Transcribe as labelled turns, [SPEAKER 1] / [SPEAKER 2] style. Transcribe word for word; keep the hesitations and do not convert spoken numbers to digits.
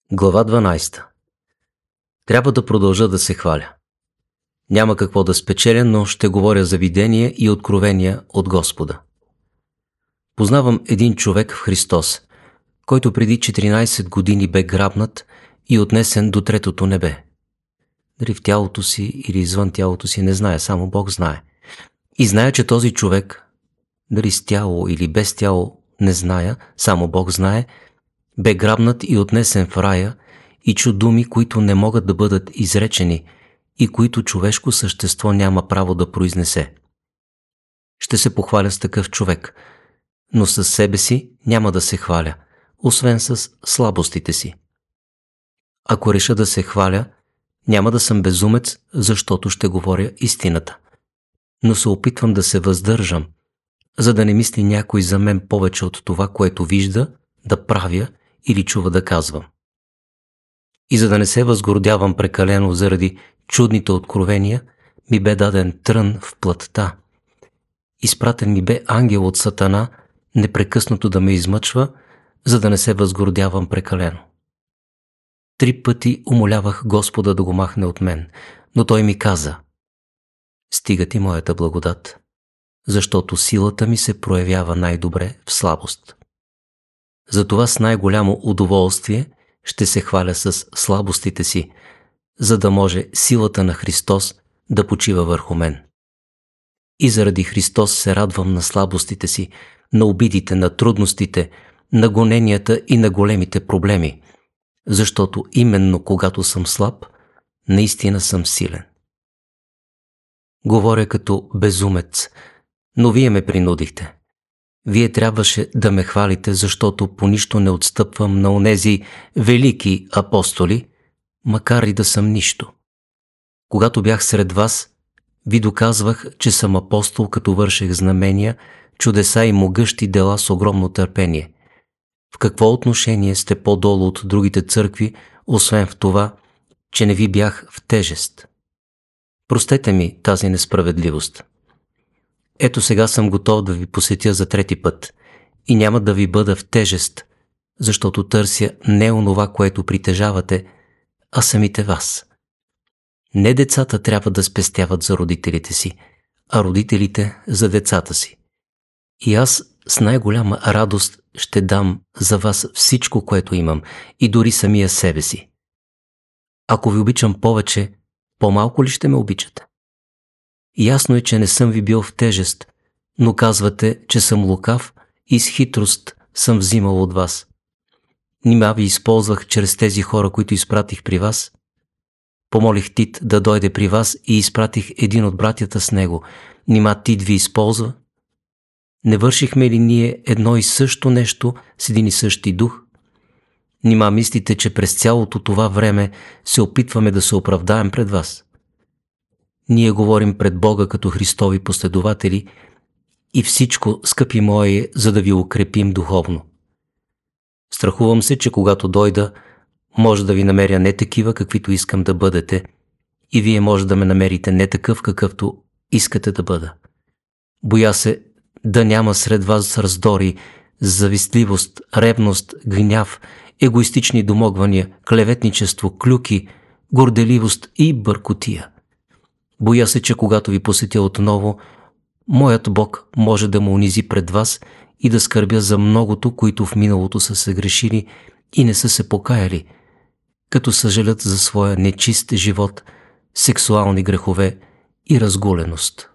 [SPEAKER 1] Глава дванадесета. Трябва да продължа да се хваля. Няма какво да спечеля, но ще говоря за видения и откровения от Господа. Познавам един човек в Христос, който преди четиринадесет години бе грабнат и отнесен до третото небе. Дали в тялото си или извън тялото си, не знае, само Бог знае. И зная, че този човек, дали с тяло или без тяло, не зная, само Бог знае, бе грабнат и отнесен в рая и чу думи, които не могат да бъдат изречени и които човешко същество няма право да произнесе. Ще се похваля с такъв човек, но със себе си няма да се хваля, освен с слабостите си. Ако реша да се хваля, няма да съм безумец, защото ще говоря истината. Но се опитвам да се въздържам, за да не мисли някой за мен повече от това, което вижда, да правя или чува да казвам. И за да не се възгордявам прекалено заради чудните откровения, ми бе даден трън в плътта. Изпратен ми бе ангел от Сатана, непрекъснато да ме измъчва, за да не се възгордявам прекалено. Три пъти умолявах Господа да го махне от мен, но той ми каза: стига ти моята благодат, защото силата ми се проявява най-добре в слабост. Затова с най-голямо удоволствие ще се хваля с слабостите си, за да може силата на Христос да почива върху мен. И заради Христос се радвам на слабостите си, на обидите, на трудностите, на гоненията и на големите проблеми, защото именно когато съм слаб, наистина съм силен. Говоря като безумец, но вие ме принудихте. Вие трябваше да ме хвалите, защото по нищо не отстъпвам на онези велики апостоли, макар и да съм нищо. Когато бях сред вас, ви доказвах, че съм апостол, като вършех знамения, чудеса и могъщи дела с огромно търпение. В какво отношение сте по-долу от другите църкви, освен в това, че не ви бях в тежест? Простете ми тази несправедливост. Ето сега съм готов да ви посетя за трети път и няма да ви бъда в тежест, защото търся не онова, което притежавате, а самите вас. Не децата трябва да спестяват за родителите си, а родителите за децата си. И аз с най-голяма радост ще дам за вас всичко, което имам, и дори самия себе си. Ако ви обичам повече, по-малко ли ще ме обичате? Ясно е, че не съм ви бил в тежест, но казвате, че съм лукав и с хитрост съм взимал от вас. Нима ви използвах чрез тези хора, които изпратих при вас? Помолих Тит да дойде при вас и изпратих един от братята с него. Нима Тит ви използва? Не вършихме ли ние едно и също нещо с един и същи дух? Нима мислите, че през цялото това време се опитваме да се оправдаем пред вас? Ние говорим пред Бога като Христови последователи и всичко, скъпи мои, за да ви укрепим духовно. Страхувам се, че когато дойда, може да ви намеря не такива, каквито искам да бъдете, и вие може да ме намерите не такъв, какъвто искате да бъда. Боя се да няма сред вас раздори, завистливост, ревност, гняв, егоистични домогвания, клеветничество, клюки, горделивост и бъркотия. Боя се, че когато ви посетя отново, моят Бог може да ме унизи пред вас и да скърбя за многото, които в миналото са се грешили и не са се покаяли, като съжалят за своя нечист живот, сексуални грехове и разгуленост.